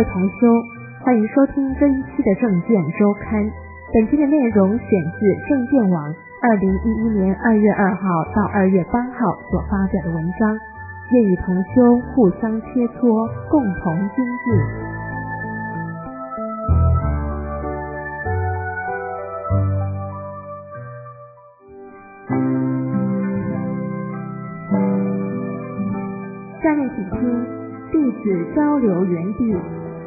台修，欢迎收听这一期的证件周刊。本期的内容选自证件网2011年2月2号到2月8号所发表的文章，愿与同修互相切磋，共同精进。下面请听弟子交流园地。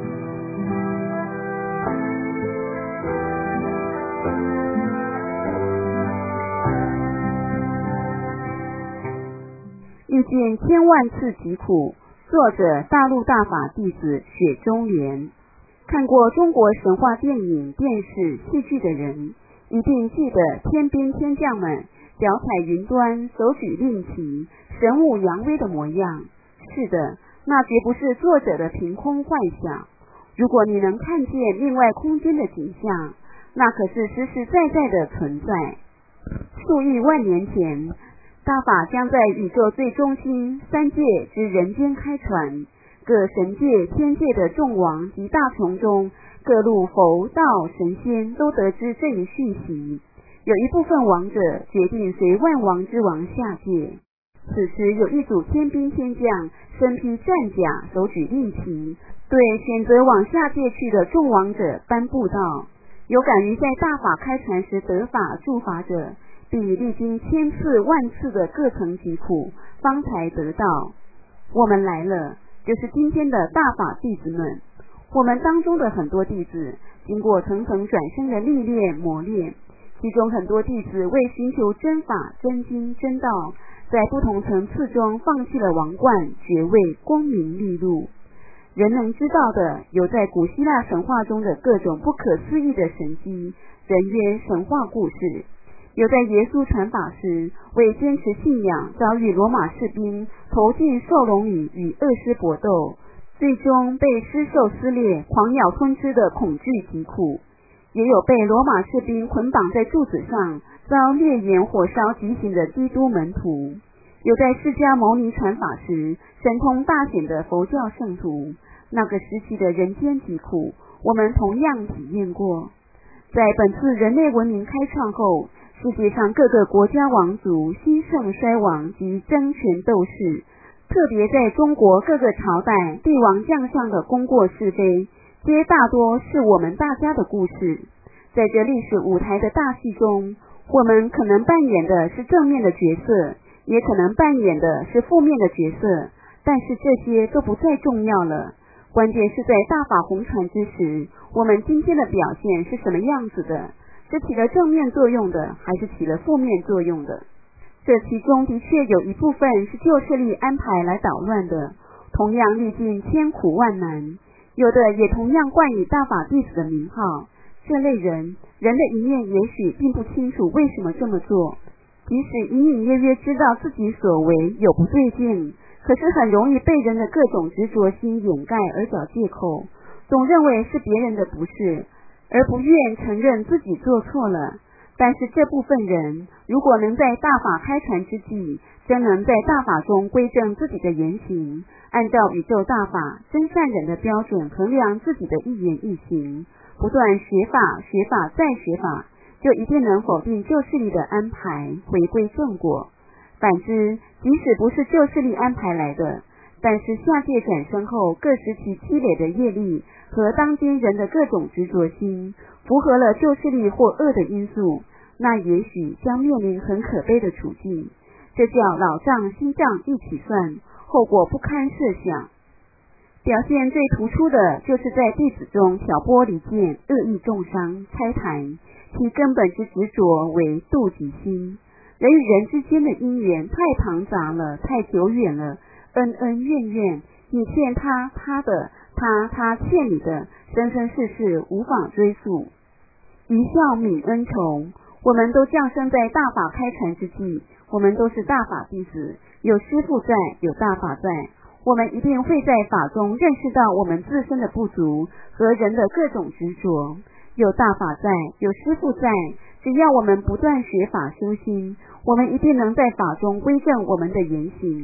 遇见千万次疾苦，作者大陆大法弟子雪中莲。看过中国神话电影、电视、戏剧的人，一定记得天兵天将们脚踩云端，手举令旗，神武扬威的模样。是的，那绝不是作者的凭空幻想。如果你能看见另外空间的景象，那可是实实在在的存在。数亿万年前，大法将在宇宙最中心三界之人间开传，各神界、天界的众王及大众中，各路佛道神仙都得知这一讯息。有一部分王者决定随万王之王下界。此时有一组天兵天将，身披战甲，手举令旗，对选择往下界去的众王者颁布道：有敢于在大法开传时得法助法者，必历经千次万次的各层疾苦，方才得到。我们来了，就是今天的大法弟子们。我们当中的很多弟子经过层层转生的历练磨练，其中很多弟子为寻求真法真经真道，在不同层次中放弃了王冠爵位功名利禄。人能知道的有在古希腊神话中的各种不可思议的神迹，人曰神话故事。有在耶稣传法时为坚持信仰遭遇罗马士兵投进兽笼里与恶狮搏斗，最终被狮兽撕裂狂咬吞吃的恐惧疾苦。也有被罗马士兵捆绑在柱子上遭烈焰火烧极刑的基督门徒，有在释迦牟尼传法时神通大显的佛教圣徒。那个时期的人间疾苦，我们同样体验过。在本次人类文明开创后，世界上各个国家王族兴盛衰亡及争权斗势，特别在中国各个朝代帝王将相的功过是非，皆大多是我们大家的故事。在这历史舞台的大戏中，我们可能扮演的是正面的角色，也可能扮演的是负面的角色，但是这些都不再重要了。关键是在大法红传之时，我们今天的表现是什么样子的？是起了正面作用的，还是起了负面作用的？这其中的确有一部分是旧势力安排来捣乱的，同样历尽千苦万难。有的也同样冠以大法弟子的名号。这类人的一面也许并不清楚为什么这么做，即使隐隐约约知道自己所为有不对劲，可是很容易被人的各种执着心掩盖而找借口，总认为是别人的不是，而不愿承认自己做错了。但是这部分人如果能在大法开传之际，真能在大法中归正自己的言行，按照宇宙大法真善忍的标准衡量自己的一言一行，不断学法再学法，就一定能否定旧势力的安排，回归正果。反之，即使不是旧势力安排来的，但是下界转生后各时期积累的业力和当今人的各种执着心，符合了旧势力或恶的因素，那也许将面临很可悲的处境。这叫老账新账一起算，后果不堪设想。表现最突出的就是在弟子中挑拨离间、恶意重伤、拆台，其根本之执着为妒忌心。人与人之间的因缘太庞杂了，太久远了，恩恩怨怨，你欠他他的，他欠你的，生生世世无法追溯。一笑泯恩仇，我们都降生在大法开传之际，我们都是大法弟子，有师父在，有大法在，我们一定会在法中认识到我们自身的不足和人的各种执着。有大法在，有师父在，只要我们不断学法修心，我们一定能在法中归正我们的言行。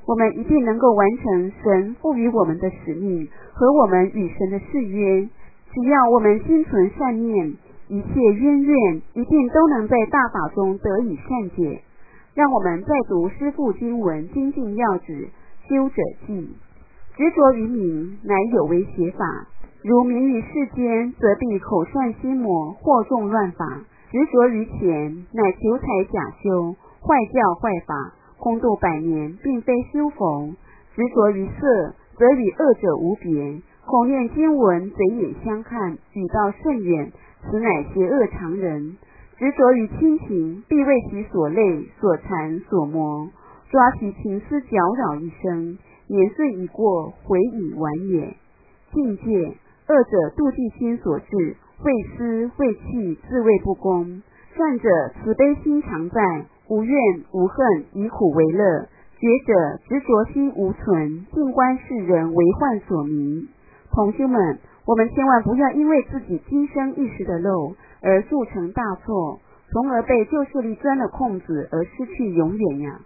我们一定能够完成神赋予我们的使命和我们与神的誓约。只要我们心存善念，一切冤怨一定都能在大法中得以善解。让我们再读师父经文精进要旨，修者记。执着于名，乃有违邪法。如名于世间，则必口善心魔，惑众乱法。执着于钱，乃求财假修，坏教坏法，空度百年，并非修佛。执着于色，则与恶者无别。口念经文，贼眼相看，举道甚远，此乃邪恶常人。执着于亲情，必为其所累、所缠、所磨，抓其情思搅扰一生，年岁已过，悔已晚也。境界，恶者妒忌心所致，为私为气，自谓不公。善者慈悲心常在，无怨无恨，以苦为乐。觉者执着心无存，静观世人为患所迷。同修们，我们千万不要因为自己今生一时的漏而铸成大错，从而被旧势力钻了空子而失去永远呀。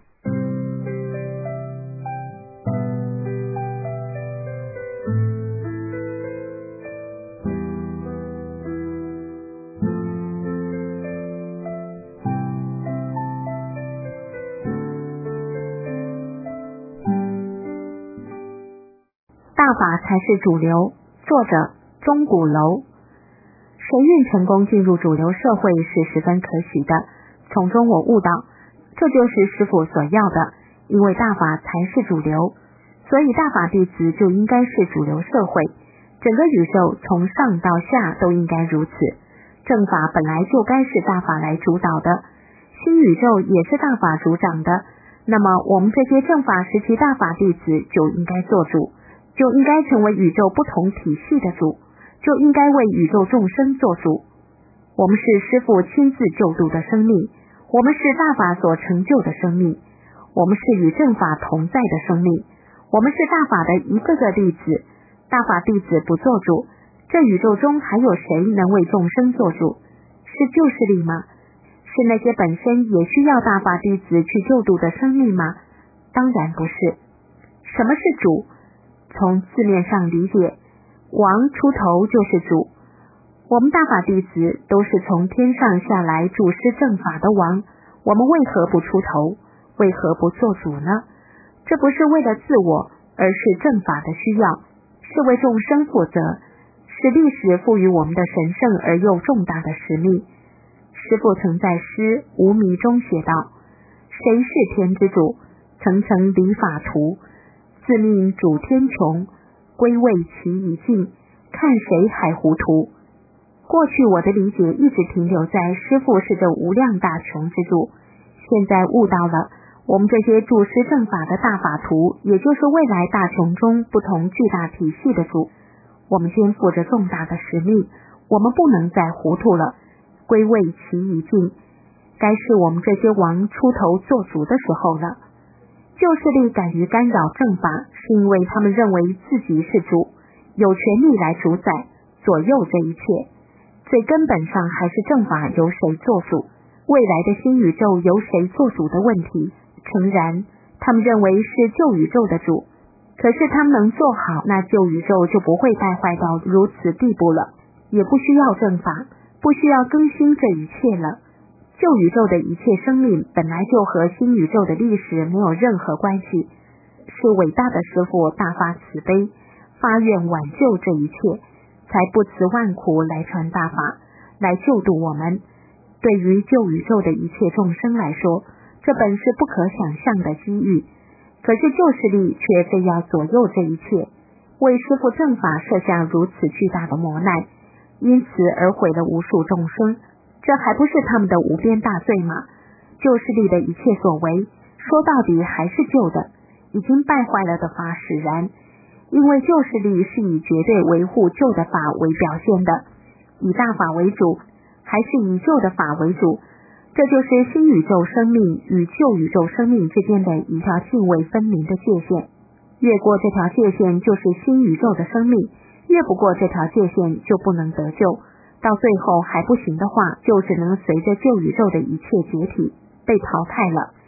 大法才是主流。作者钟鼓楼。神韵成功进入主流社会是十分可喜的，从中我悟到，这就是师父所要的，因为大法才是主流，所以大法弟子就应该是主流社会，整个宇宙从上到下都应该如此。正法本来就该是大法来主导的，新宇宙也是大法主掌的，那么我们这些正法时期大法弟子就应该做主，就应该成为宇宙不同体系的主，就应该为宇宙众生做主。我们是师父亲自救度的生命，我们是大法所成就的生命，我们是与正法同在的生命，我们是大法的一个个弟子。大法弟子不做主，这宇宙中还有谁能为众生做主？是旧势力吗？是那些本身也需要大法弟子去救度的生命吗？当然不是。什么是主？从字面上理解，王出头就是主。我们大法弟子都是从天上下来主施正法的王，我们为何不出头？为何不做主呢？这不是为了自我，而是正法的需要，是为众生负责，是历史赋予我们的神圣而又重大的使命。师父曾在诗《无迷》中写道：谁是天之主？层层理法图，自命主天穹，归位其已尽，看谁还糊涂。过去我的理解一直停留在师父是这无量大穹之主，现在悟到了，我们这些注释正法的大法图，也就是未来大穹中不同巨大体系的主。我们肩负着重大的使命，我们不能再糊涂了，归位其已尽，该是我们这些王出头做主的时候了。旧势力敢于干扰正法，是因为他们认为自己是主，有权利来主宰左右这一切。最根本上还是正法由谁做主，未来的新宇宙由谁做主的问题。诚然，他们认为是旧宇宙的主，可是他们能做好，那旧宇宙就不会败坏到如此地步了，也不需要正法，不需要更新这一切了。旧宇宙的一切生命本来就和新宇宙的历史没有任何关系，是伟大的师父大发慈悲，发愿挽救这一切，才不辞万苦来传大法，来救度我们。对于旧宇宙的一切众生来说，这本是不可想象的机遇，可是旧势力却非要左右这一切，为师父正法设下如此巨大的磨难，因此而毁了无数众生。这还不是他们的无边大罪吗？旧势力的一切所为，说到底还是旧的，已经败坏了的法使然。因为旧势力是以绝对维护旧的法为表现的，以大法为主，还是以旧的法为主，这就是新宇宙生命与旧宇宙生命之间的一条泾渭分明的界限。越过这条界限就是新宇宙的生命，越不过这条界限就不能得救，到最后还不行的话，就只能随着旧宇宙的一切解体被淘汰了。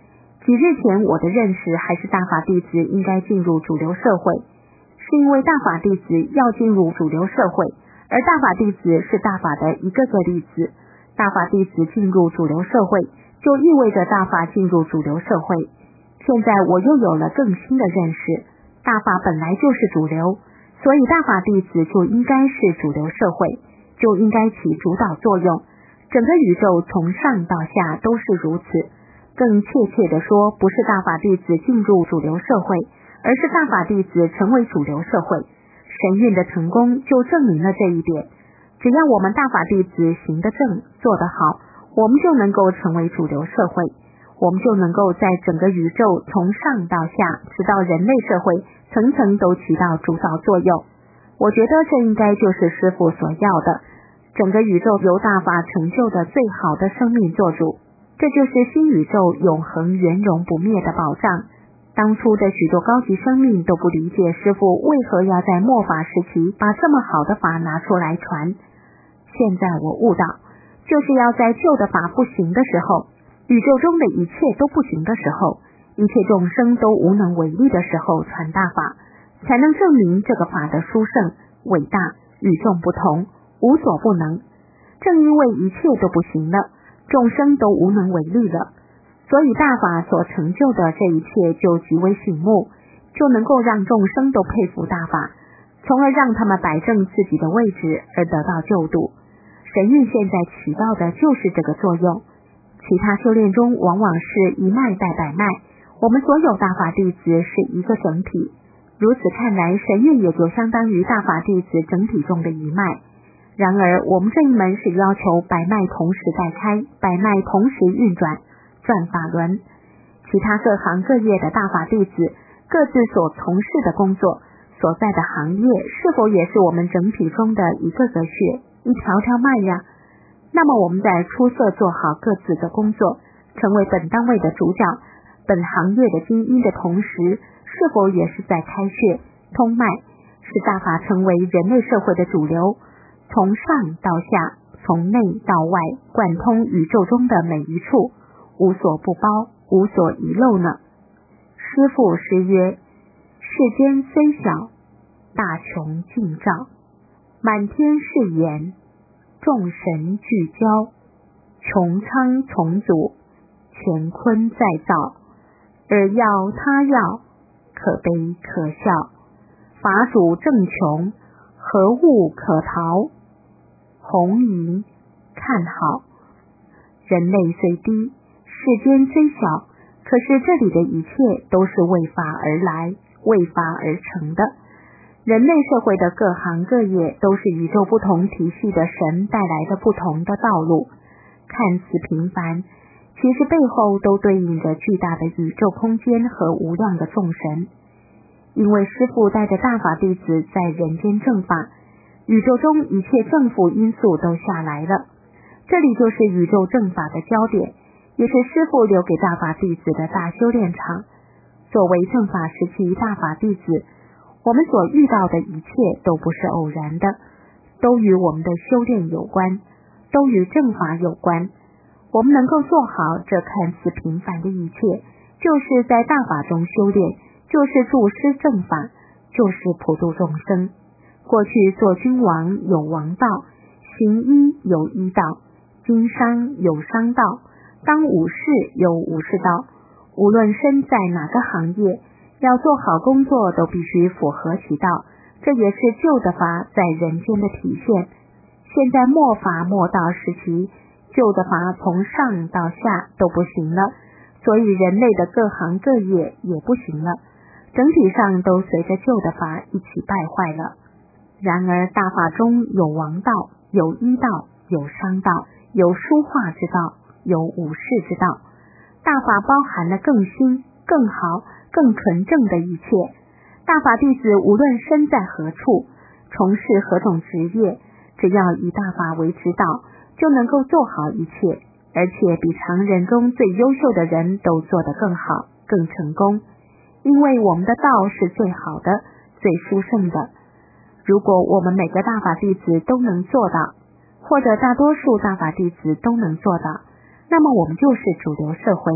几日前我的认识还是大法弟子应该进入主流社会，是因为大法弟子要进入主流社会，而大法弟子是大法的一个个例子。大法弟子进入主流社会，就意味着大法进入主流社会。现在我又有了更新的认识，大法本来就是主流，所以大法弟子就应该是主流社会，就应该起主导作用。整个宇宙从上到下都是如此。更确切地说，不是大法弟子进入主流社会，而是大法弟子成为主流社会。神韵的成功就证明了这一点。只要我们大法弟子行得正，做得好，我们就能够成为主流社会，我们就能够在整个宇宙从上到下，直到人类社会，层层都起到主导作用。我觉得这应该就是师父所要的，整个宇宙由大法成就的最好的生命做主，这就是新宇宙永恒圆融不灭的宝藏。当初的许多高级生命都不理解师父为何要在末法时期把这么好的法拿出来传。现在我悟到，就是要在旧的法不行的时候，宇宙中的一切都不行的时候，一切众生都无能为力的时候传大法，才能证明这个法的殊胜、伟大、与众不同，无所不能。正因为一切都不行了，众生都无能为力了，所以大法所成就的这一切就极为醒目，就能够让众生都佩服大法，从而让他们摆正自己的位置而得到救度。神韵现在起到的就是这个作用。其他修炼中往往是一脉带百脉，我们所有大法弟子是一个整体。如此看来，神韵也就相当于大法弟子整体中的一脉。然而我们这一门是要求百脉同时带开，百脉同时运转，转法轮。其他各行各业的大法弟子各自所从事的工作，所在的行业是否也是我们整体中的一个个穴，一条条脉呀？那么我们在出色做好各自的工作，成为本单位的主角，本行业的精英的同时，是否也是在开穴通脉，使大法成为人类社会的主流，从上到下，从内到外，贯通宇宙中的每一处，无所不包，无所遗漏呢？师父诗曰：世间虽小，大穷尽照，满天是眼，众神聚焦，穹苍重组，乾坤再造，尔要他要，可悲可笑，法主正穷，何物可逃？红银看好，人类虽低，世间虽小，可是这里的一切都是为法而来，为法而成的。人类社会的各行各业都是宇宙不同体系的神带来的不同的道路，看似平凡，其实背后都对应着巨大的宇宙空间和无量的众神。因为师父带着大法弟子在人间正法，宇宙中一切正负因素都下来了，这里就是宇宙正法的焦点，也是师父留给大法弟子的大修炼场。作为正法时期大法弟子，我们所遇到的一切都不是偶然的，都与我们的修炼有关，都与正法有关。我们能够做好这看似平凡的一切，就是在大法中修炼，就是注师正法，就是普度众生。过去做君王有王道，行医有医道，经商有商道，当武士有武士道。无论身在哪个行业，要做好工作都必须符合其道，这也是旧的法在人间的体现。现在末法末道时期，旧的法从上到下都不行了，所以人类的各行各业也不行了，整体上都随着旧的法一起败坏了。然而大法中有王道，有医道，有商道，有书画之道，有武士之道。大法包含了更新、更好、更纯正的一切。大法弟子无论身在何处，从事何种职业，只要以大法为指导，就能够做好一切，而且比常人中最优秀的人都做得更好、更成功。因为我们的道是最好的、最殊胜的。如果我们每个大法弟子都能做到，或者大多数大法弟子都能做到，那么我们就是主流社会，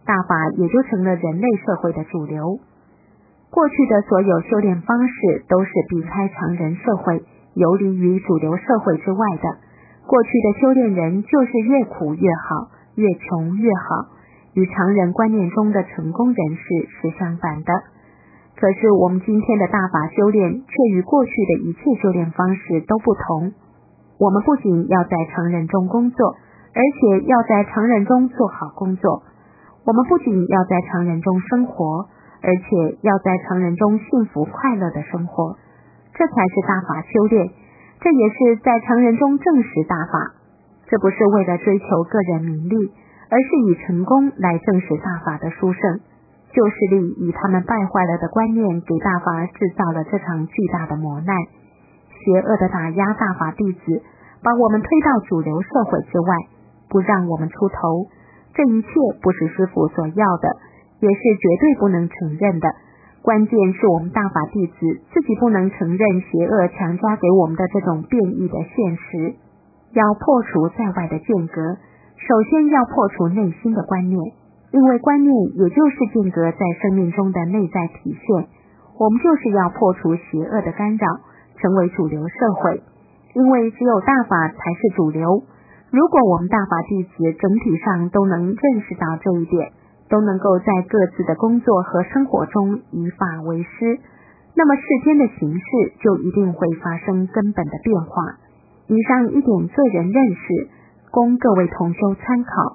大法也就成了人类社会的主流。过去的所有修炼方式都是避开常人社会，游离于主流社会之外的。过去的修炼人就是越苦越好，越穷越好，与常人观念中的成功人士是相反的。可是我们今天的大法修炼却与过去的一切修炼方式都不同。我们不仅要在常人中工作，而且要在常人中做好工作。我们不仅要在常人中生活，而且要在常人中幸福快乐的生活。这才是大法修炼，这也是在常人中证实大法。这不是为了追求个人名利，而是以成功来证实大法的殊胜。旧势力以他们败坏了的观念给大法制造了这场巨大的磨难，邪恶的打压大法弟子，把我们推到主流社会之外，不让我们出头。这一切不是师父所要的，也是绝对不能承认的。关键是我们大法弟子自己不能承认邪恶强加给我们的这种变异的现实。要破除在外的间隔，首先要破除内心的观念，因为观念也就是间隔在生命中的内在体现。我们就是要破除邪恶的干扰，成为主流社会，因为只有大法才是主流。如果我们大法弟子整体上都能认识到这一点，都能够在各自的工作和生活中以法为师，那么世间的形势就一定会发生根本的变化。以上一点个人认识，供各位同修参考。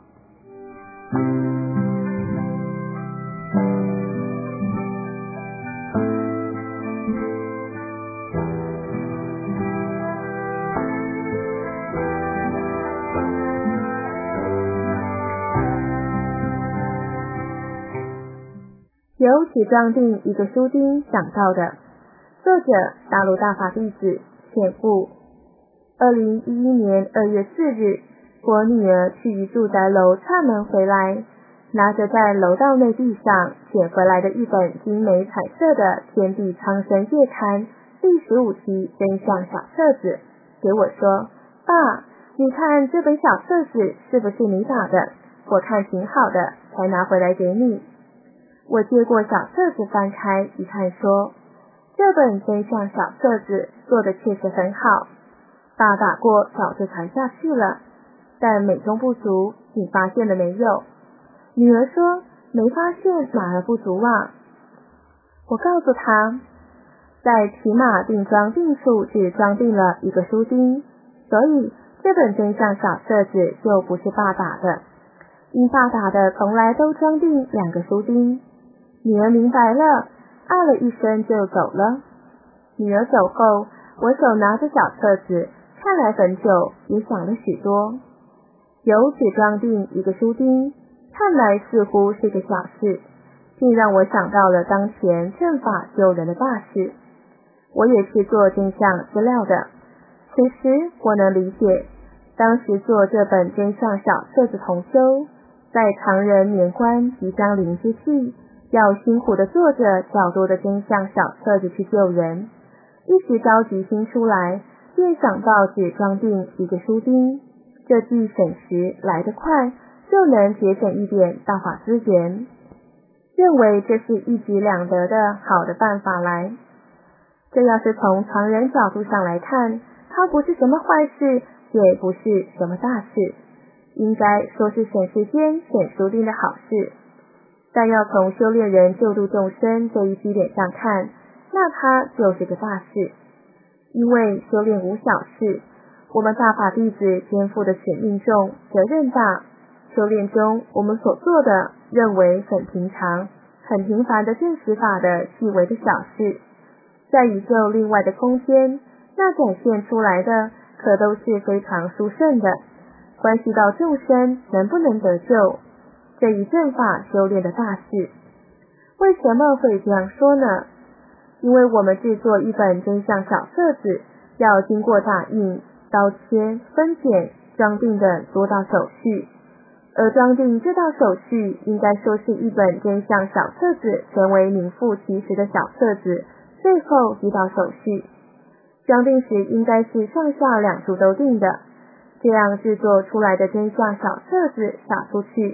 由许壮定一个书丁想到的，作者大陆大法弟子显复。2011年2月4日，我女儿去于住宅楼串门回来，拿着在楼道内地上捡回来的一本精美彩色的《天地苍生月刊》第15期真相小册子，给我说：“爸，你看这本小册子是不是你打的？我看挺好的，才拿回来给你。”我接过小册子翻开一看，说：“这本真相小册子做的确实很好，爸打过早就传下去了，但美中不足，你发现了没有？”女儿说：“没发现哪儿不足啊？”我告诉她，在起码定装订处只装订了一个书钉，所以这本真相小册子就不是爸打的，因爸打的从来都装订2个书钉。女儿明白了，啊了一声就走了。女儿走后，我手拿着小册子，看来很久，也想了许多。由只装订一个书钉，看来似乎是个小事，竟让我想到了当前正法救人的大事。我也是做真相资料的，此时我能理解，当时做这本真相小册子同修，在常人年关即将临之际，要辛苦地做着较多的真相小册子去救人，一时着急心出来，便想到只装订一个书钉，这既省时来得快，就能节省一点大法资源，认为这是一举两得的好的办法来。这要是从常人角度上来看，它不是什么坏事，也不是什么大事，应该说是省时间省书钉的好事。但要从修炼人救度众生这一基点上看，那它就是个大事。因为修炼无小事，我们大法弟子肩负的使命重，责任大。修炼中我们所做的，认为很平常、很平凡的证实法的细微的小事，在宇宙另外的空间，那展现出来的可都是非常殊胜的，关系到众生能不能得救，这一正法修炼的大事。为什么会这样说呢？因为我们制作一本真相小册子，要经过打印、刀切、分拣、装订的多道手续，而装订这道手续应该说是一本真相小册子成为名副其实的小册子最后几道手续。装订时应该是上下2处都定的，这样制作出来的真相小册子撒出去，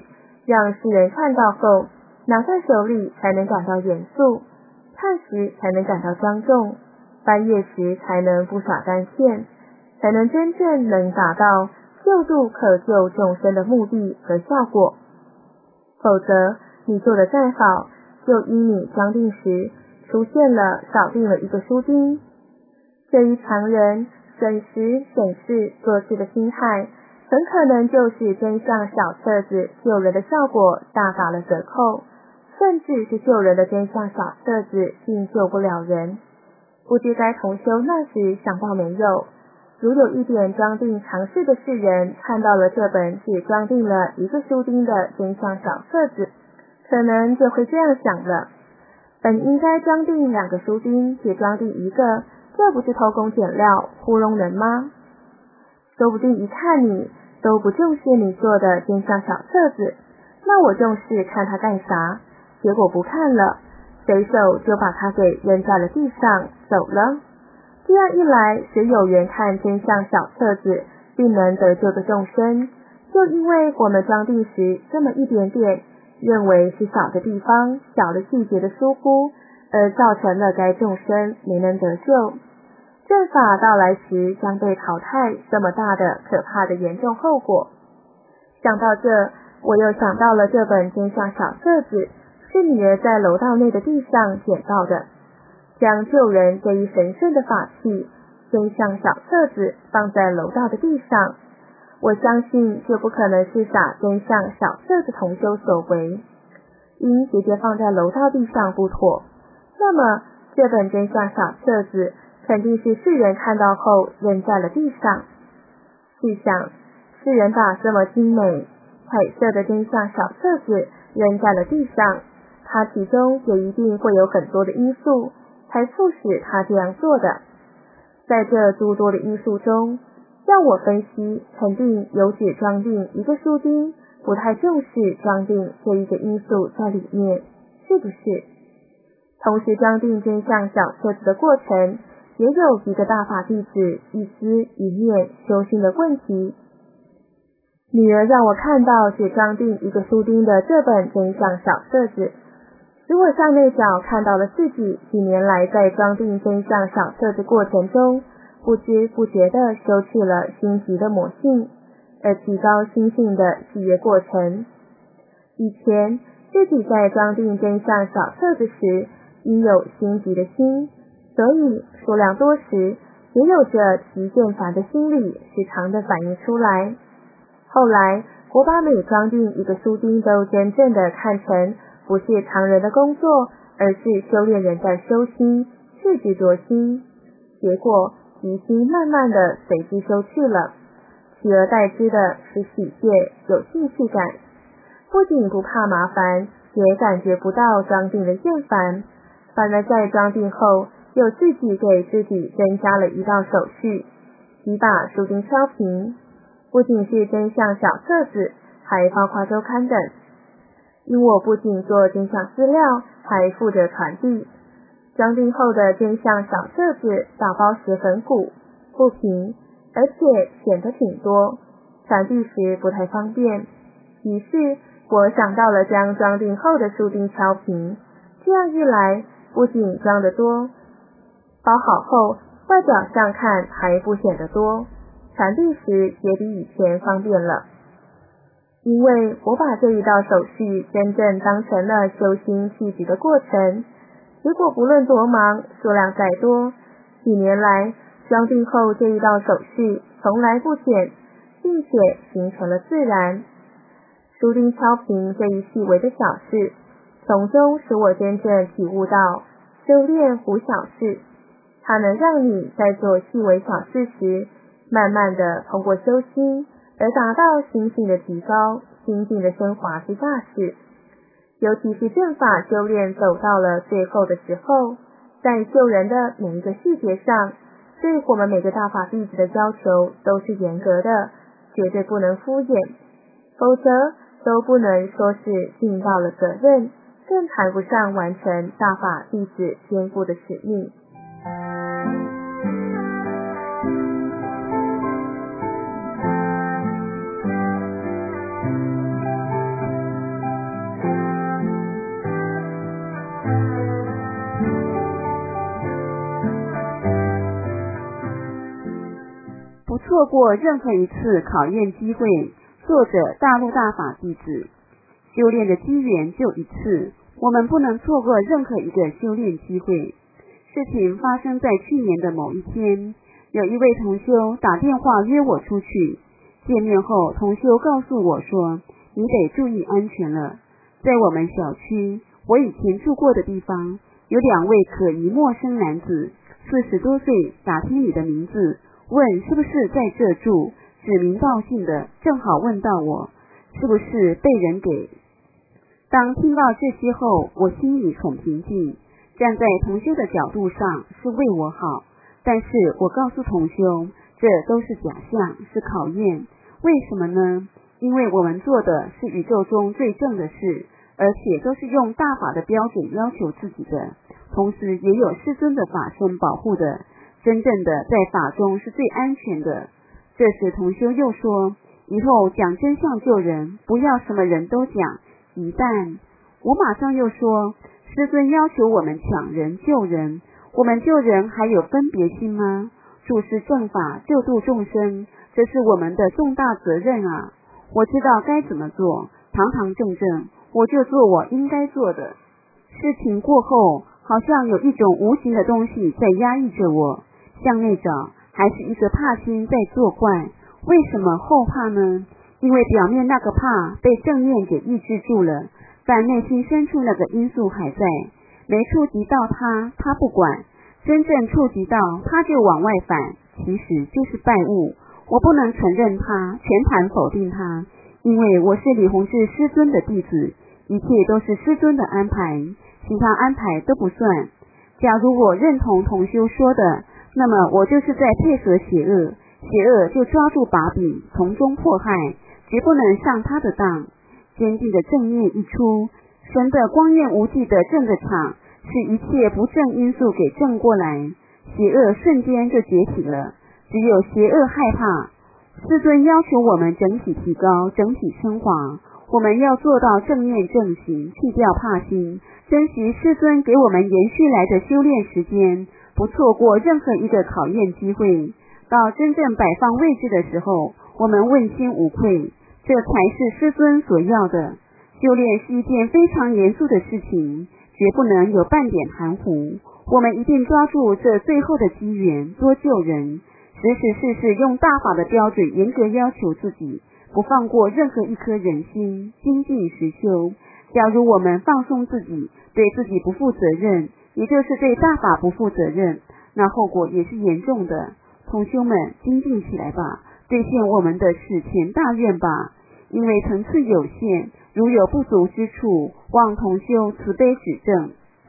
让世人看到后拿在手里才能感到严肃，看时才能感到庄重，翻阅时才能不洒单线，才能真正能达到救度可救众生的目的和效果。否则你做的再好，就因你装订时出现了少订了一个书钉，这一常人审时审事做事的心态，很可能就是真相小册子救人的效果大打了折扣，甚至是救人的真相小册子竟救不了人。不知该同修那时想到没有，如有一点装订常识的世人看到了这本只装订了一个书钉的真相小册子，可能就会这样想了，本应该装订2个书钉，只装订1个，这不是偷工减料糊弄人吗？说不定一看你都不重视你做的真相小册子，那我重视看它干啥？结果不看了，随手就把它给扔在了地上走了。这样一来，谁有缘看真相小册子并能得救的众生，就因为我们装订时这么一点点，认为是小的地方小的细节的疏忽，而造成了该众生没能得救。正法到来时将被淘汰，这么大的可怕的严重后果。想到这，我又想到了这本真相小册子是女儿在楼道内的地上捡到的，将救人这一神圣的法器真相小册子放在楼道的地上，我相信这不可能是撒真相小册子同修所为，因直接放在楼道地上不妥，那么这本真相小册子肯定是世人看到后扔在了地上。试想，世人把这么精美彩色的真相小册子扔在了地上，它其中也一定会有很多的因素才促使他这样做的。在这诸多的因素中，让我分析，肯定有只装订一个书钉，不太重视装订这一个因素在里面，是不是？同时装订真相小册子的过程，也有一个大法弟子一思一念修心的问题。女儿让我看到只装订一个书钉的这本真相小册子，使我向内角看到了自己几年来在装订真相小册子过程中，不知不觉地修去了心急的魔性，而提高心性的喜悦过程。以前自己在装订真相小册子时，因有心急的心，所以数量多时也有着急渐烦的心理时常的反映出来。后来我把每装订一个书钉都真正的看成不是常人的工作，而是修炼人的修心，是执着心，结果急心慢慢的随之收去了，取而代之的是喜悦有兴趣感，不仅不怕麻烦，也感觉不到装订的厌烦，反而在装订后又自己给自己增加了一道手续，即把书钉敲平，不仅是真相小册子，还包括周刊等。因我不仅做真相资料，还负责传递。装订后的真相小册子打包时很鼓不平，而且显得挺多，传递时不太方便。于是我想到了将装订后的书钉敲平，这样一来，不仅装得多，包好后外表上看还不显得多，传递时也比以前方便了。因为我把这一道手续真正当成了修心细致的过程，结果不论多忙，数量再多，几年来装订后这一道手续从来不减，并且形成了自然。书钉敲平这一细微的小事，从中使我真正体悟到修炼无小事，它能让你在做细微小事时，慢慢的通过修心而达到心性的提高，心境的升华之大事。尤其是正法修炼走到了最后的时候，在救人的每一个细节上，对我们每个大法弟子的要求都是严格的，绝对不能敷衍，否则都不能说是尽到了责任，更谈不上完成大法弟子肩负的使命。 错过任何一次考验机会。作者大陆大法弟子，修炼的机缘就一次，我们不能错过任何一个修炼机会。事情发生在去年的某一天，有一位同修打电话约我出去，见面后同修告诉我说，你得注意安全了。在我们小区，我以前住过的地方，有2位可疑陌生男子，40多岁，打听你的名字，问是不是在这住，指名道姓的，正好问到我是不是被人给。当听到这些后，我心里很平静，站在同修的角度上是为我好，但是我告诉同修，这都是假象，是考验。为什么呢？因为我们做的是宇宙中最正的事，而且都是用大法的标准要求自己的，同时也有师尊的法身保护的，真正的在法中是最安全的。这时同修又说，以后讲真相救人，不要什么人都讲，一旦我马上又说，师尊要求我们抢人救人，我们救人还有分别心吗？注释正法，救度众生，这是我们的重大责任啊！我知道该怎么做，堂堂正正，我就做我应该做的。事情过后，好像有一种无形的东西在压抑着我，向内找，还是一个怕心在作怪。为什么后怕呢？因为表面那个怕被正念给抑制住了，但内心深处那个因素还在，没触及到它，它不管，真正触及到它就往外反，其实就是败物。我不能承认它，全盘否定它，因为我是李洪志师尊的弟子，一切都是师尊的安排，其他安排都不算。假如我认同同修说的，那么我就是在配合邪恶，邪恶就抓住把柄，从中迫害，绝不能上他的当。坚定的正念一出，神的光焰无际的正的场，使一切不正因素给正过来，邪恶瞬间就崛起了。只有邪恶害怕，师尊要求我们整体提高，整体升华，我们要做到正念正行，去掉怕心，珍惜师尊给我们延续来的修炼时间，不错过任何一个考验机会。到真正摆放位置的时候，我们问心无愧，这才是师尊所要的。修炼是一件非常严肃的事情，绝不能有半点含糊。我们一定抓住这最后的机缘，多救人，时时事事用大法的标准严格要求自己，不放过任何一颗人心，精进实修。假如我们放松自己，对自己不负责任，也就是对大法不负责任，那后果也是严重的。同修们，精进起来吧，兑现我们的史前大愿吧。因为层次有限，如有不足之处，望同修慈悲指正。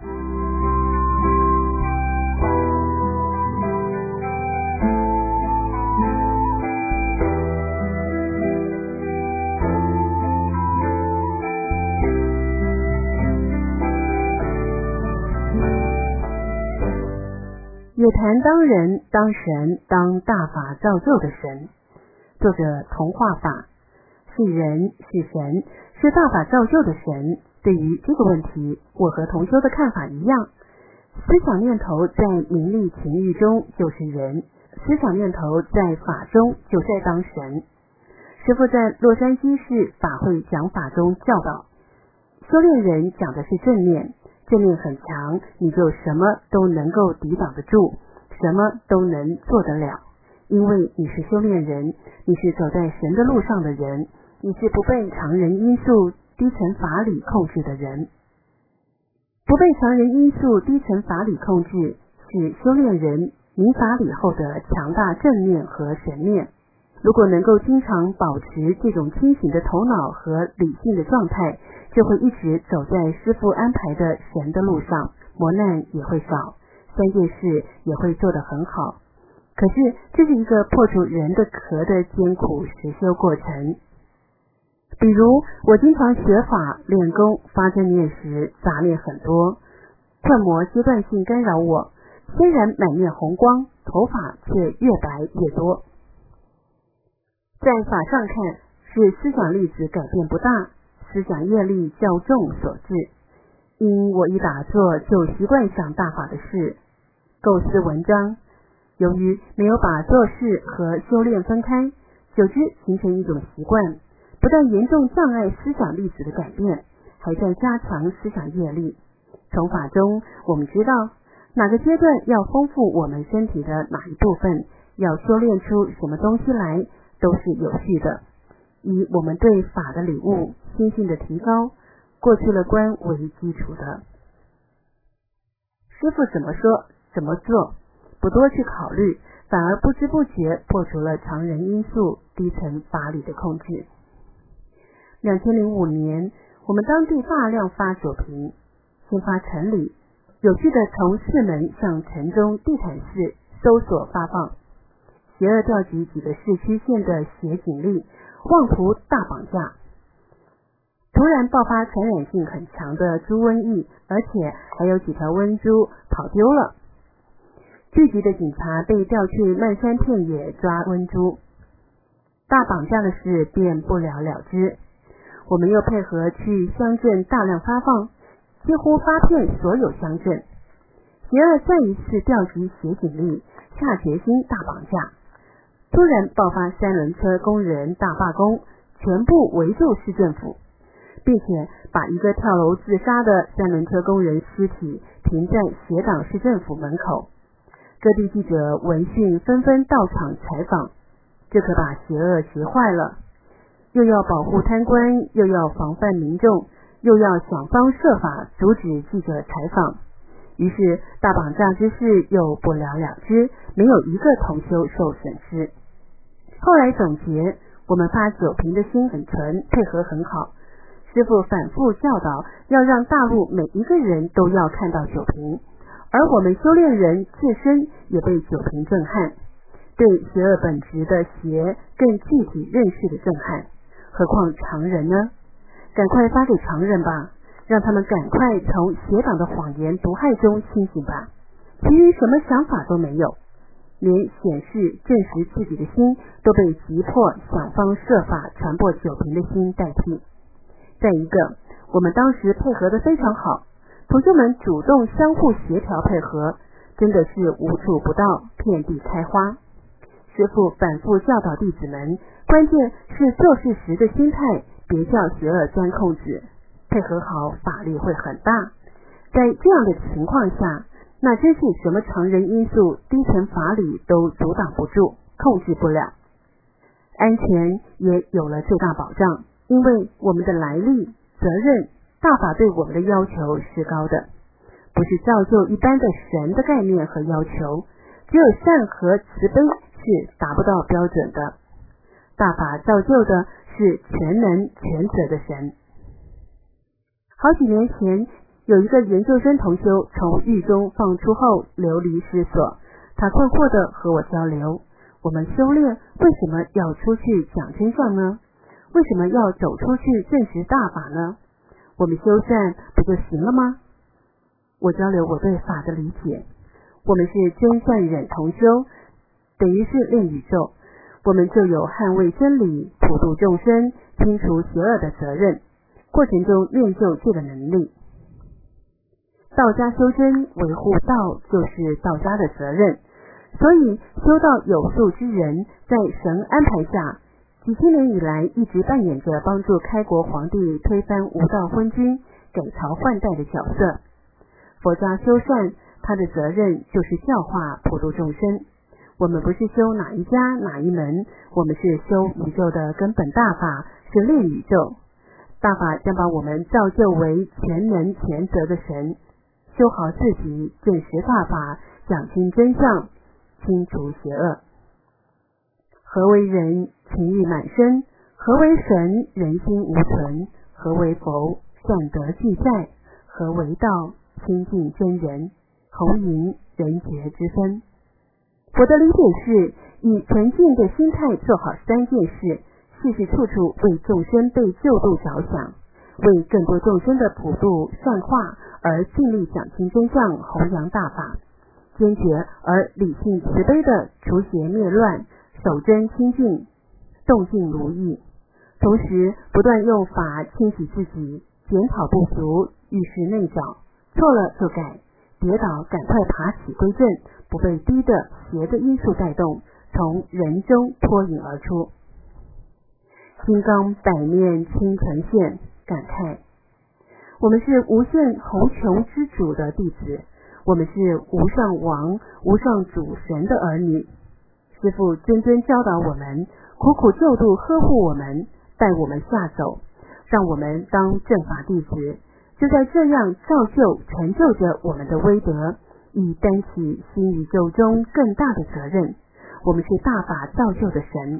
也谈当人、当神、当大法造就的神。作者童话法，是人是神是大法造就的神。对于这个问题，我和同修的看法一样，思想念头在名利情欲中就是人，思想念头在法中就在当神。师父在洛杉矶市法会讲法中教导，修炼人讲的是正念，正念很强，你就什么都能够抵挡得住，什么都能做得了。因为你是修炼人，你是走在神的路上的人，你是不被常人因素低层法理控制的人。不被常人因素低层法理控制，是修炼人明法理后的强大正念和神念。如果能够经常保持这种清醒的头脑和理性的状态，就会一直走在师父安排的神的路上，磨难也会少，三件事也会做得很好。可是这是一个破除人的壳的艰苦实修过程。比如我经常学法练功发正念时，杂念很多，困魔阶段性干扰我，虽然满面红光，头发却越白越多。在法上看，是思想粒子改变不大，思想业力较重所致。因我一打坐就习惯想大法的事，构思文章， 由于没有把做事和修炼分开，久之形成一种习惯，不但严重障碍思想粒子的改变，还在加强思想业力。从法中我们知道哪个阶段要丰富我们身体的哪一部分，要修炼出什么东西来，都是有序的，以我们对法的领悟、心性的提高、过去了观为基础的。师父怎么说怎么做，不多去考虑，反而不知不觉破除了常人因素低层法理的控制。2005年，我们当地大量发酒瓶，先发城里，有序的从寺门向城中地毯式搜索发放，邪恶调集几个市区县的协警力，妄图大绑架。突然爆发传染性很强的猪瘟疫，而且还有几条瘟猪跑丢了。聚集的警察被调去漫山遍野抓瘟猪，大绑架的事便不了了之。我们又配合去乡镇大量发放，几乎发遍所有乡镇。邪恶再一次调集协警力，下决心大绑架。突然爆发三轮车工人大罢工，全部围住市政府，并且把一个跳楼自杀的三轮车工人尸体停在协党市政府门口。各地记者闻讯纷纷到场采访，这可把邪恶学坏了，又要保护贪官，又要防范民众，又要想方设法阻止记者采访。于是大绑架之事又不了了之，没有一个同修受损失。后来总结，我们发酒瓶的心很纯，配合很好。师父反复教导，要让大陆每一个人都要看到酒瓶，而我们修炼人自身也被酒瓶震撼，对邪恶本质的邪更具体认识的震撼，何况常人呢？赶快发给常人吧，让他们赶快从邪党的谎言毒害中清醒吧。其余什么想法都没有，连显示证实自己的心都被急迫想方设法传播酒瓶的心代替。再一个，我们当时配合得非常好，同学们主动相互协调配合，真的是无处不到，遍地开花。师父反复教导弟子们，关键是做事时的心态，别叫邪恶钻空子，配合好法力会很大。在这样的情况下，那真是什么常人因素、低层法理都阻挡不住，控制不了。安全也有了最大保障，因为我们的来历、责任，大法对我们的要求是高的，不是造就一般的神的概念和要求，只有善和慈悲是达不到标准的。大法造就的是全能全责的神。好几年前，有一个研究生同修从狱中放出后流离失所，他困惑地和我交流，我们修炼为什么要出去讲真相呢？为什么要走出去证实大法呢？我们修善不就行了吗？我交流我对法的理解，我们是真善忍同修，等于是另宇宙，我们就有捍卫真理、普度众生、清除邪恶的责任，过程中练就这个能力。道家修真，维护道就是道家的责任，所以修道有素之人，在神安排下，几千年以来一直扮演着帮助开国皇帝推翻无道昏君、改朝换代的角色。佛家修善，他的责任就是教化普度众生。我们不是修哪一家哪一门，我们是修宇宙的根本大法，是练宇宙。大法将把我们造就为全能全责的神，修好自己，证实大法，讲清真相，清除邪恶。何为人？情欲满身。何为神？人心无存。何为佛？善德俱在。何为道？清净真人，红云人觉之分。我的理解是，以纯净的心态做好三件事，事事处处为众生被救度着想，为更多众生的普度善化而尽力讲清真相，弘扬大法，坚决而理性慈悲的除邪灭乱，守真清净，动静如意，同时不断用法清洗自己，检讨不足，遇事内找，错了就改， 跌倒赶快爬起归正，不被低的邪的因素带动，从人中脱颖而出。金刚百面清纯现，感慨我们是无限宏穷之主的弟子，我们是无上王无上主神的儿女。师父谆谆教导我们，苦苦救度呵护我们，带我们下走，让我们当正法弟子，就在这样造就成就着我们的威德，以担起新宇宙中更大的责任。我们是大法造就的神。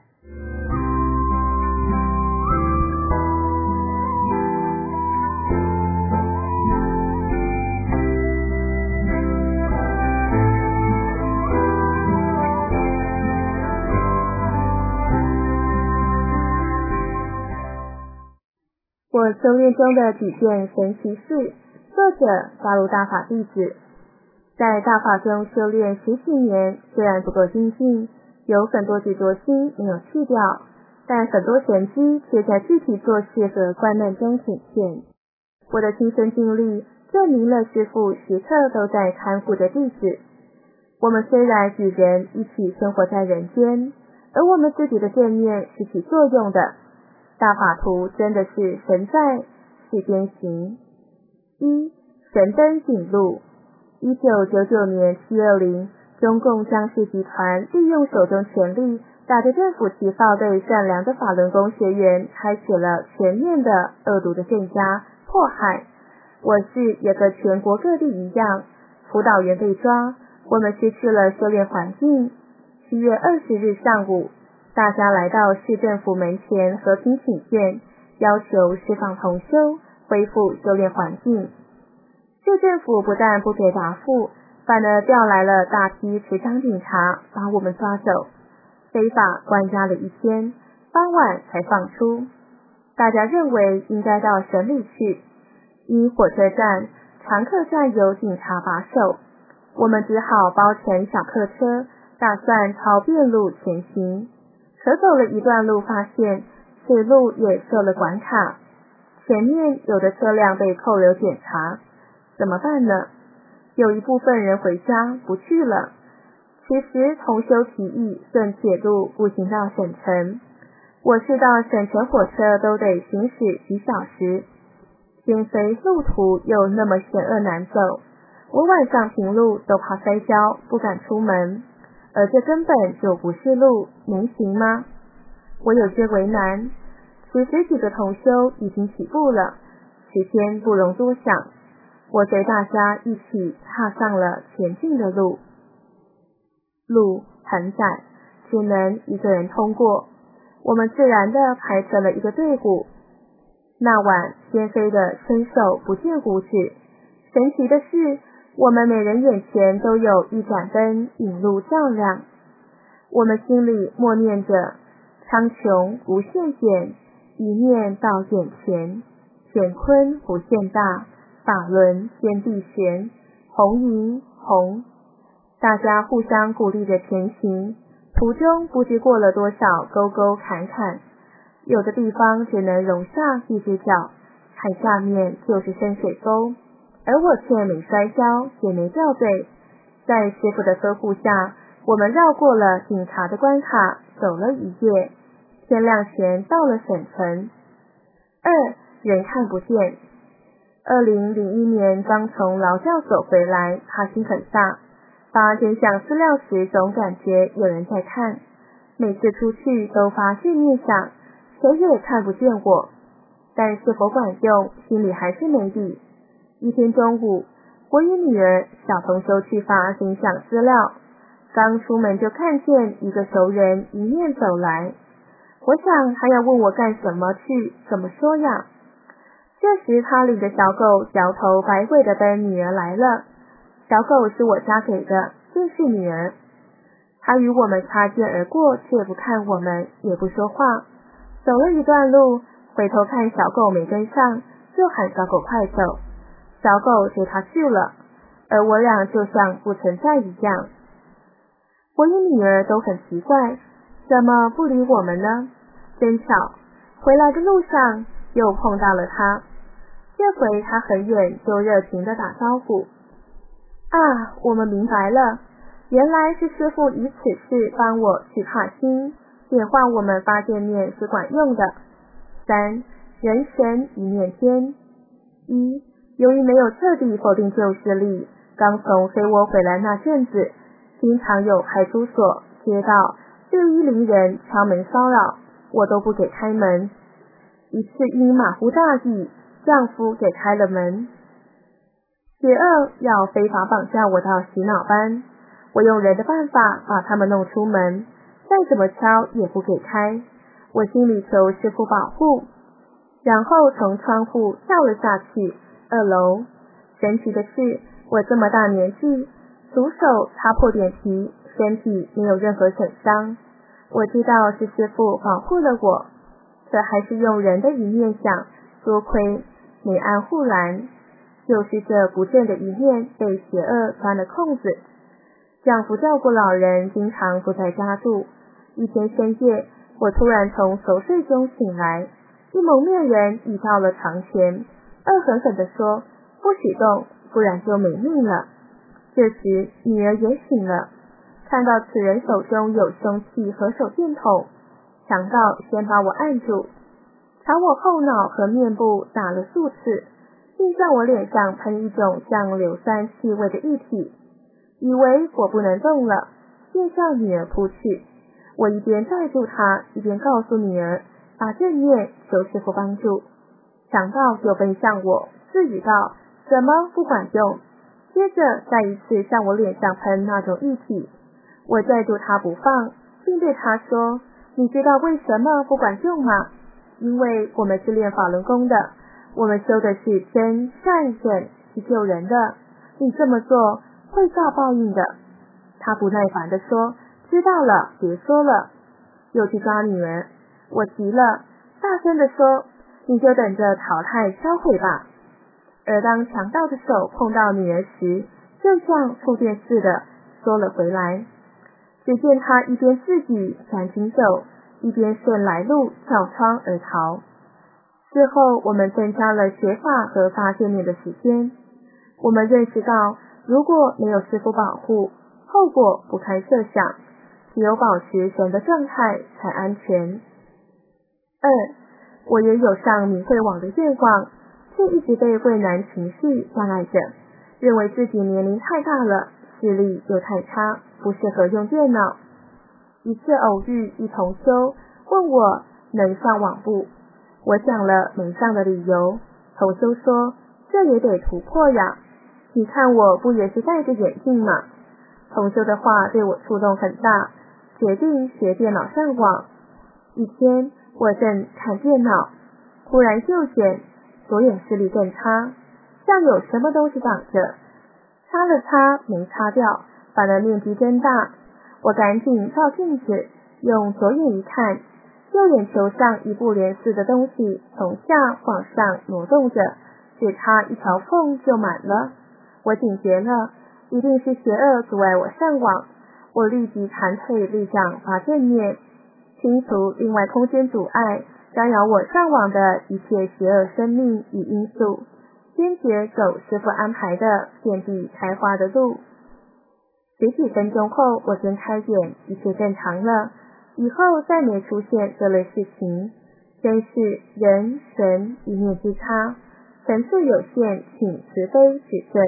我修炼中的几件神奇事，作者大陆大法弟子。在大法中修炼10几年，虽然不够精进，有很多执着心没有去掉，但很多神机却在具体做事和观念中显现。我的亲身经历证明了师父时刻都在看护着弟子。我们虽然与人一起生活在人间，而我们自己的正念是起作用的。大法图真的是神在世间行。1. 神灯警路。1999年720，中共江氏集团利用手中权力，打着政府旗号对善良的法轮功学员开始了全面的恶毒的镇压迫害。我市也和全国各地一样，辅导员被抓，我们失去了修炼环境。7月20日上午，大家来到市政府门前和平请愿，要求释放同修，恢复修炼环境。市政府不但不给答复，反而调来了大批持枪警察把我们抓走，非法关押了1天，傍晚才放出。大家认为应该到省里去，因火车站、常客站有警察把守，我们只好包成小客车，打算朝便路前行。可走了一段路，发现此路也设了关卡，前面有的车辆被扣留检查，怎么办呢？有一部分人回家不去了。其实同修提议顺铁路步行到省城，我知道省城火车都得行驶几小时，减肥路途又那么险恶难走，我晚上平路都怕摔跤，不敢出门，而这根本就不是路，能行吗？我有些为难。此时几个同修已经起步了，时间不容多想，我随大家一起踏上了前进的路。路很窄，只能一个人通过，我们自然地排成了一个队伍。那晚天飞的伸手不见五指，神奇的是，我们每人眼前都有一盏灯引路照亮。我们心里默念着苍穹无限简，一念到眼前，乾坤无限大，法轮天地玄，红迎红。大家互相鼓励着前行，途中不知过了多少沟沟坎坎，有的地方只能容下一只脚，海下面就是深水沟，而我却没摔跤，也没掉队。在师父的呵护下，我们绕过了警察的关卡，走了一夜，天亮前到了省城。2. 人看不见。2001年刚从劳教所回来，怕心很大，发人像资料时总感觉有人在看，每次出去都发正面相，谁也看不见我，但是否管用，心里还是没底。一天中午，我与女儿小同修去发分享资料，刚出门就看见一个熟人迎面走来，我想他要问我干什么去，怎么说呀？这时他领着小狗摇头摆尾的奔女儿来了，小狗是我家给的，正是女儿。他与我们擦肩而过，却不看我们，也不说话。走了一段路，回头看小狗没跟上，就喊小狗快走。小狗随他去了，而我俩就像不存在一样。我与女儿都很奇怪，怎么不理我们呢？真巧，回来的路上又碰到了他。这回他很远就热情地打招呼。 啊，我们明白了，原来是师父以此事帮我去踏心，点化我们发见念是管用的。3. 人神一念天。1. 由于没有彻底否定旧势力，刚从黑窝回来那阵子，经常有派出所、街道、610人敲门骚扰，我都不给开门。一次因马虎大意，丈夫给开了门。邪恶要非法绑架我到洗脑班，我用人的办法把他们弄出门，再怎么敲也不给开。我心里求师父保护，然后从窗户跳了下去，2楼。神奇的是，我这么大年纪，徒手擦破点皮，身体没有任何损伤。我知道是师父保护了我，可还是用人的一念想，多亏没安护栏，就是这不正的一面被邪恶钻了空子。丈夫照顾老人，经常不在家住。一天深夜，我突然从熟睡中醒来，一蒙面人已到了床前，恶狠狠地说：“不许动，不然就没命了。”这时女儿也醒了，看到此人手中有凶器和手电筒，强盗先把我按住，朝我后脑和面部打了数次，并向我脸上喷一种像硫酸气味的液体，以为我不能动了，便向女儿扑去。我一边带住她，一边告诉女儿把正念求师父帮助。强盗就奔向我，自语道：“怎么不管用？”接着再一次向我脸上喷那种液体。我拽住他不放，并对他说：“你知道为什么不管用吗？因为我们是练法轮功的，我们修的是真善忍，是救人的，你这么做会遭报应的。”他不耐烦地说：“知道了，别说了。”又去抓女儿，我急了，大声地说：“你就等着淘汰销毁吧。”而当强盗的手碰到女儿时，就像触电似的缩了回来。只见他一边自己赶紧走，一边顺来路跳窗而逃。之后我们增加了学法和发见念的时间。我们认识到，如果没有师父保护，后果不堪设想，只有保持神的状态才安全。2. 我也有上明慧网的愿望，却一直被畏难情绪障碍着，认为自己年龄太大了，视力又太差，不适合用电脑。一次偶遇一同修，问我能上网不？我讲了没上的理由。同修说：“这也得突破呀，你看我不也是戴着眼镜吗？”同修的话对我触动很大，决定学电脑上网。一天，我正看电脑，忽然嗅见左眼视力更差，像有什么东西挡着，擦了擦没擦掉，反而面积增大。我赶紧照镜子，用左眼一看，右眼球上一布帘似的东西从下往上挪动着，只差一条缝就满了。我警觉了，一定是邪恶阻碍我上网。我立即弹腿立掌发正念，清除另外空间阻碍，干扰我上网的一切邪恶生命与因素，坚决走师父安排的遍地开花的路。10几分钟后，我睁开眼，一切正常了，以后再没出现这类事情。真是人神一念之差，层次有限，请慈悲指正。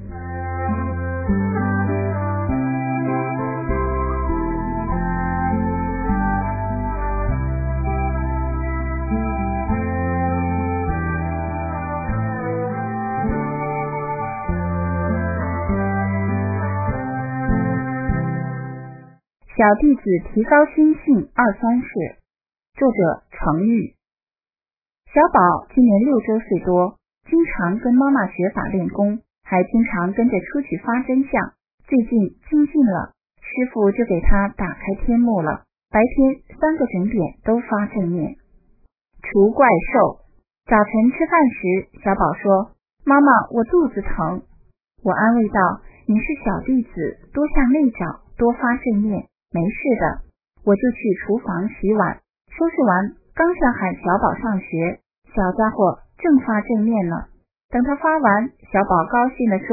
小弟子提高心性23世，作者程玉。小宝今年6周岁多，经常跟妈妈学法练功，还经常跟着出去发真相。最近精进了，师父就给他打开天目了，白天3个整点都发正念。除怪兽。早晨吃饭时，小宝说：“妈妈，我肚子疼。”我安慰道：“你是小弟子，多下内角，多发正念，没事的。”我就去厨房洗碗，收拾完刚想喊小宝上学，小家伙正发正念呢。等他发完，小宝高兴地说：“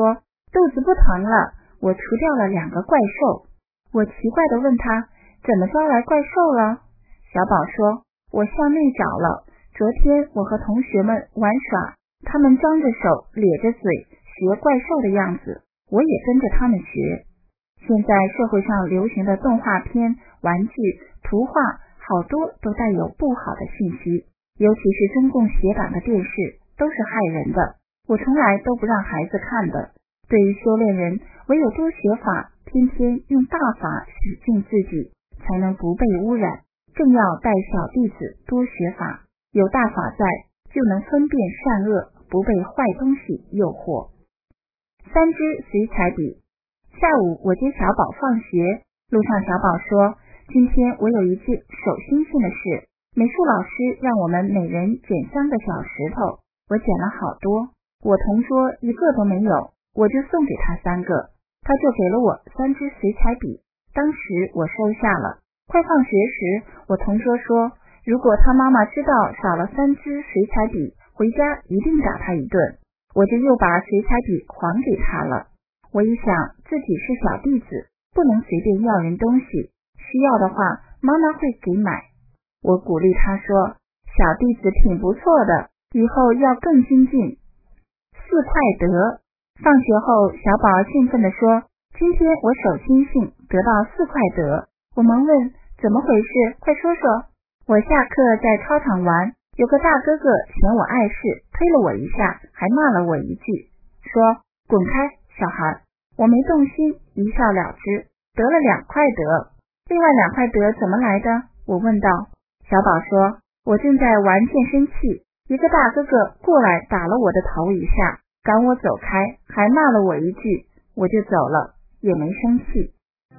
肚子不疼了，我除掉了2个怪兽。我奇怪地问他，怎么招来怪兽了？小宝说，我向内找了。昨天我和同学们玩耍，他们张着手咧着嘴学怪兽的样子，我也跟着他们学。现在社会上流行的动画片、玩具、图画，好多都带有不好的信息，尤其是中共邪党的电视都是害人的，我从来都不让孩子看的。对于修炼人，唯有多学法，天天用大法洗净自己，才能不被污染。更要带小弟子多学法，有大法在，就能分辨善恶，不被坏东西诱惑。3支水彩笔。下午我接小宝放学，路上小宝说，今天我有一件手心性的事，美术老师让我们每人捡3个小石头，我捡了好多，我同桌一个都没有，我就送给他3个，他就给了我3支水彩笔，当时我收下了。快放学时，我同桌说，如果他妈妈知道少了3支水彩笔，回家一定打他一顿，我就又把水彩笔还给他了。我一想自己是小弟子，不能随便要人东西，需要的话妈妈会给买。我鼓励他说，小弟子挺不错的，以后要更精进。4块得。放学后，小宝兴奋地说，今天我手心性得到4块得。我忙问，怎么回事？快说说。我下课在操场玩，有个大哥哥嫌我碍事，推了我一下，还骂了我一句，说，滚开小孩。我没动心，一笑了之，得了2块得。另外2块得怎么来的？我问道。小宝说，我正在玩健身器，一个大哥哥过来打了我的头一下，赶我走开，还骂了我一句，我就走了，也没生气。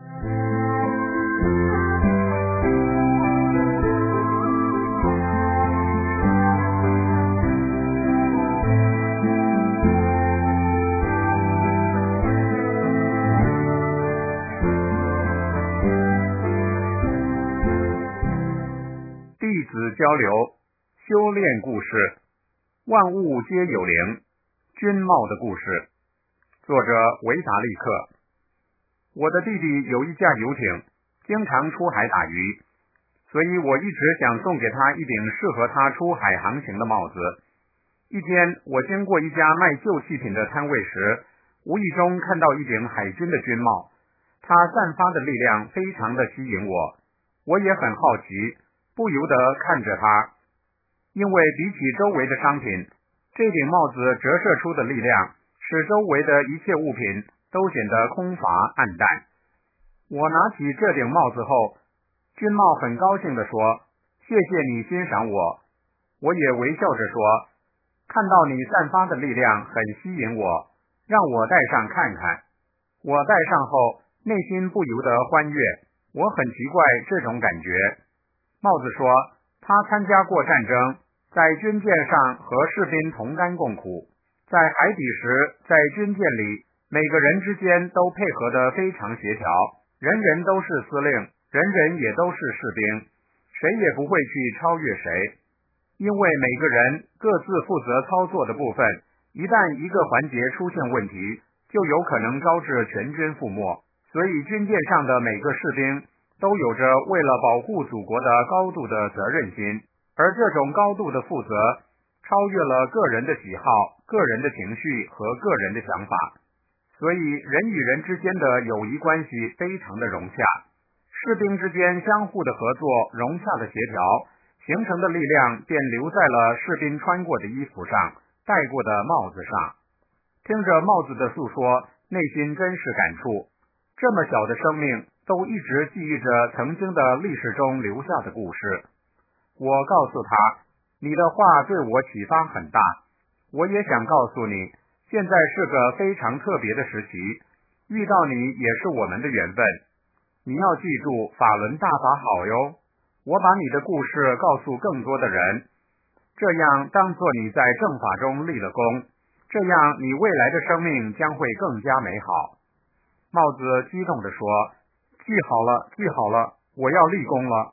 弟子交流修炼故事，万物皆有灵，军帽的故事。作者维达利克。我的弟弟有一架游艇，经常出海打鱼，所以我一直想送给他一顶适合他出海航行的帽子。一天，我经过一家卖旧器品的摊位时，无意中看到一顶海军的军帽，它散发的力量非常的吸引我，我也很好奇，不由得看着它。因为比起周围的商品，这顶帽子折射出的力量使周围的一切物品都显得空乏暗淡。我拿起这顶帽子后，军帽很高兴地说，谢谢你欣赏我。我也微笑着说，看到你散发的力量很吸引我，让我戴上看看。我戴上后，内心不由得欢悦，我很奇怪这种感觉。帽子说，他参加过战争，在军舰上和士兵同甘共苦，在海底时，在军舰里，每个人之间都配合得非常协调，人人都是司令，人人也都是士兵，谁也不会去超越谁。因为每个人各自负责操作的部分，一旦一个环节出现问题，就有可能招致全军覆没。所以军舰上的每个士兵都有着为了保护祖国的高度的责任心，而这种高度的负责超越了个人的喜好、个人的情绪和个人的想法。所以人与人之间的友谊关系非常的融洽，士兵之间相互的合作、融洽的协调形成的力量便留在了士兵穿过的衣服上、戴过的帽子上。听着帽子的诉说，内心真是感触，这么小的生命都一直记忆着曾经的历史中留下的故事。我告诉他，你的话对我启发很大，我也想告诉你，现在是个非常特别的时期，遇到你也是我们的缘分。你要记住，法轮大法好哟，我把你的故事告诉更多的人，这样当作你在正法中立了功，这样你未来的生命将会更加美好。帽子激动地说，记好了，记好了，我要立功了。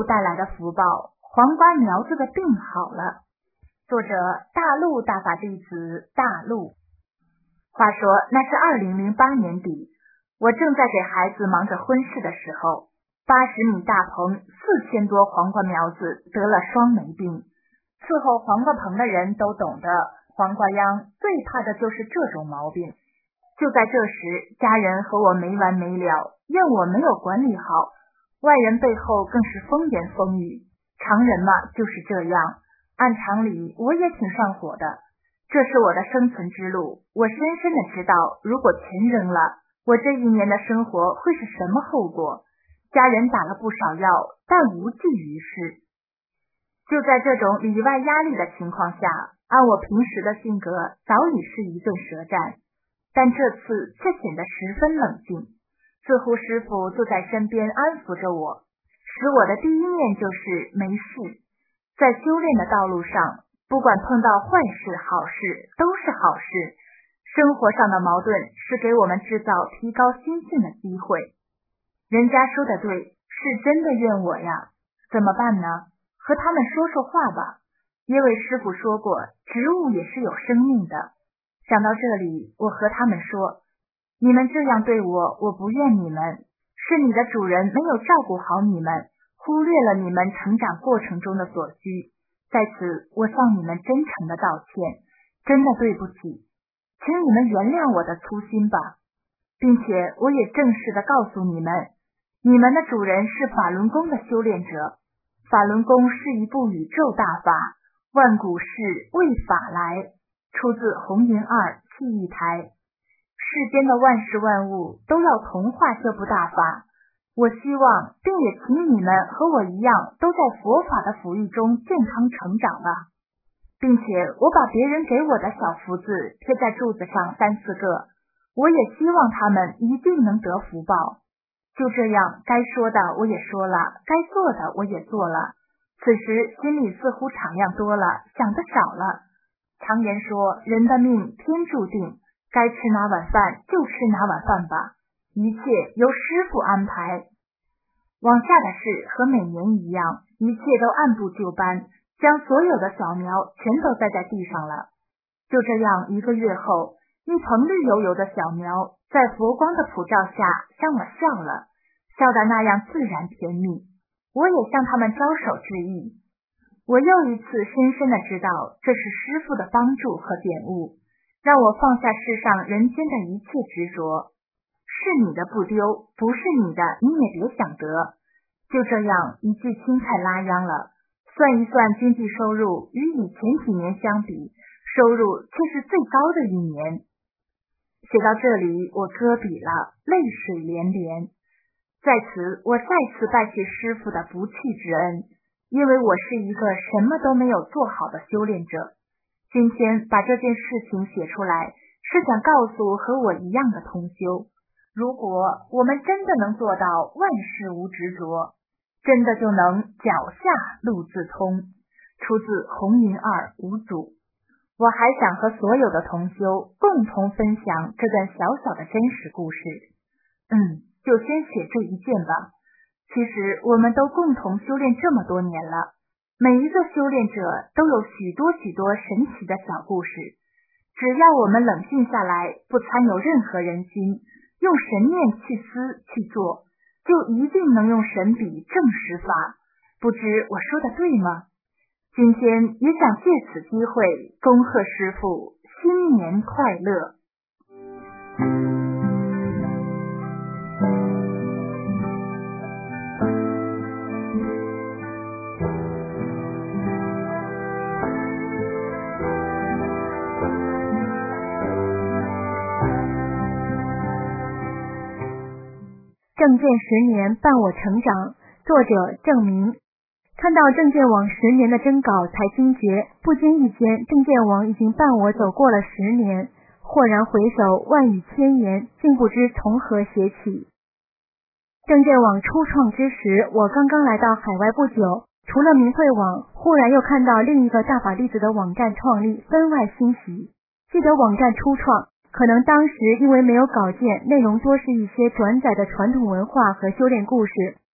带来的福报，黄瓜苗子的病好了。作者大陆大法弟子大陆。话说那是2008年底，我正在给孩子忙着婚事的时候，80米大棚4000多黄瓜苗子得了双霉病。伺候黄瓜棚的人都懂得，黄瓜秧最怕的就是这种毛病。就在这时，家人和我没完没了，怨我没有管理好，外人背后更是风言风语。常人嘛就是这样，按常理我也挺上火的。这是我的生存之路，我深深的知道，如果钱扔了，我这1年的生活会是什么后果。家人打了不少药，但无济于事。就在这种里外压力的情况下，按我平时的性格早已是一顿舌战，但这次却显得十分冷静，似乎师父就在身边安抚着我，使我的第一面就是没事。在修炼的道路上，不管碰到坏事好事都是好事，生活上的矛盾是给我们制造提高心性的机会。人家说的对，是真的怨我呀，怎么办呢？和他们说说话吧，因为师父说过，植物也是有生命的。想到这里，我和他们说，你们这样对我，我不怨你们，是你的主人没有照顾好你们，忽略了你们成长过程中的所需，在此我向你们真诚的道歉，真的对不起，请你们原谅我的粗心吧，并且我也正式的告诉你们，你们的主人是法轮功的修炼者，法轮功是一部宇宙大法，万古事为法来，出自红云2记忆台。世间的万事万物都要同化这部大法，我希望并也请你们和我一样都在佛法的抚育中健康成长吧，并且我把别人给我的小福字贴在柱子上3、4个，我也希望他们一定能得福报。就这样，该说的我也说了，该做的我也做了，此时心里似乎敞亮多了，想得少了。常言说，人的命天注定，该吃哪碗饭就吃哪碗饭吧，一切由师父安排。往下的事和每年一样，一切都按部就班，将所有的小苗全都栽在地上了。就这样1个月后，一盆绿油油的小苗在佛光的普照下向我笑了，笑得那样自然甜蜜。我也向他们招手致意。我又一次深深的知道，这是师父的帮助和点悟，让我放下世上人间的一切执着。是你的不丢，不是你的你也别想得。就这样一句青菜拉秧了，算一算经济收入与以前几年相比，收入却是最高的1年。写到这里，我搁笔了，泪水连连。在此，我再次拜谢师父的不弃之恩，因为我是一个什么都没有做好的修炼者。今天把这件事情写出来，是想告诉和我一样的同修，如果我们真的能做到万事无执着，真的就能脚下路自通。出自红云2五祖。我还想和所有的同修共同分享这段小小的真实故事。就先写这一件吧。其实我们都共同修炼这么多年了，每一个修炼者都有许多许多神奇的小故事。只要我们冷静下来，不参有任何人心，用神念去思去做，就一定能用神笔证实法。不知我说的对吗？今天也想借此机会恭贺师父新年快乐。 正见10年伴我成长，作者郑明。看到正见网10年的征稿才惊觉，不经意间正见网已经伴我走过了10年，豁然回首，万语千言，竟不知从何写起。正见网初创之时，我刚刚来到海外不久，除了明慧网，忽然又看到另一个大法弟子的网站创立，分外欣喜。记得网站初创，可能当时因为没有稿件，内容多是一些转载的传统文化和修炼故事。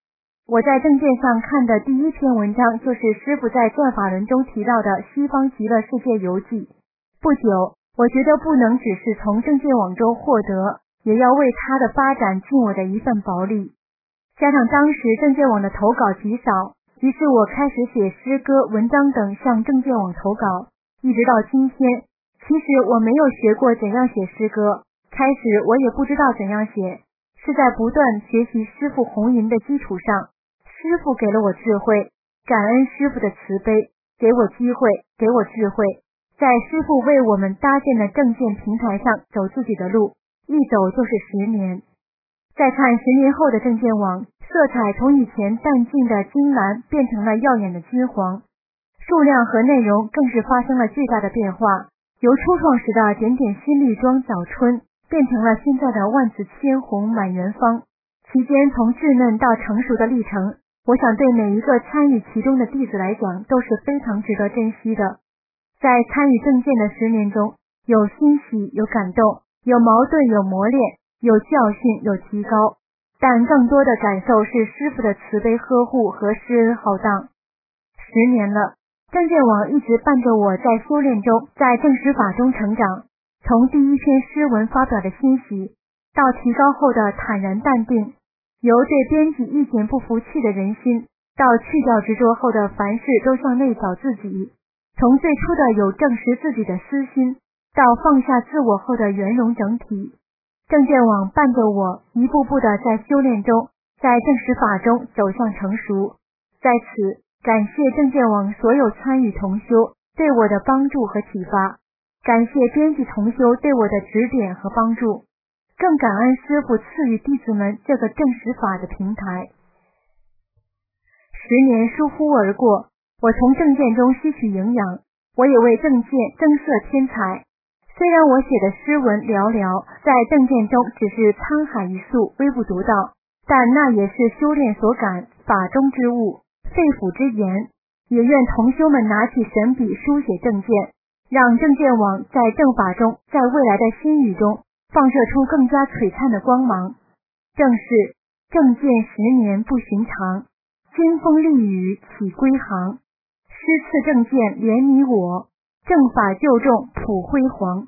我在证件上看的第一篇文章就是师父在转法轮中提到的西方极乐世界游记。不久，我觉得不能只是从证件网中获得，也要为它的发展尽我的一份薄力。加上当时证件网的投稿极少，于是我开始写诗歌、文章等向证件网投稿，一直到今天。其实我没有学过怎样写诗歌，开始我也不知道怎样写，是在不断学习师父弘吟的基础上，师父给了我智慧，感恩师父的慈悲，给我机会，给我智慧，在师父为我们搭建的证件平台上走自己的路，一走就是10年。再看10年后的证件网，色彩从以前淡静的金蓝变成了耀眼的金黄，数量和内容更是发生了巨大的变化，由初创时的点点新绿装早春变成了现在的万紫千红满园芳。期间从稚嫩到成熟的历程，我想对每一个参与其中的弟子来讲都是非常值得珍惜的。在参与证件的10年中，有欣喜，有感动，有矛盾，有磨练，有教训，有提高，但更多的感受是师父的慈悲呵护和施恩浩荡。10年了，证件网一直伴着我在修炼中，在证实法中成长，从第一篇诗文发表的欣喜，到提高后的坦然淡定，由对编辑意见不服气的人心，到去掉执着后的凡事都向内找自己，从最初的有证实自己的私心，到放下自我后的圆融整体。证件网伴着我一步步的在修炼中，在证实法中走向成熟。在此感谢证件网所有参与同修对我的帮助和启发，感谢编辑同修对我的指点和帮助，更感恩师父赐予弟子们这个证实法的平台。10年疏忽而过，我从证件中吸取营养，我也为证件增色添彩。虽然我写的诗文寥寥，在证件中只是沧海一粟，微不足道，但那也是修炼所感，法中之物，肺腑之言。也愿同修们拿起神笔书写证件，让证件网在正法中，在未来的新语中放射出更加璀璨的光芒。正是证件10年不寻常，金风丽雨起归航，师赐证件怜悯我，正法救众普辉煌。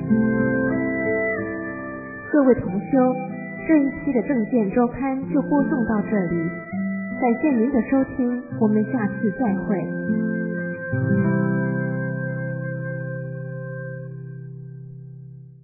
各位同修，这一期的证件周刊就播送到这里，感谢您的收听，我们下次再会。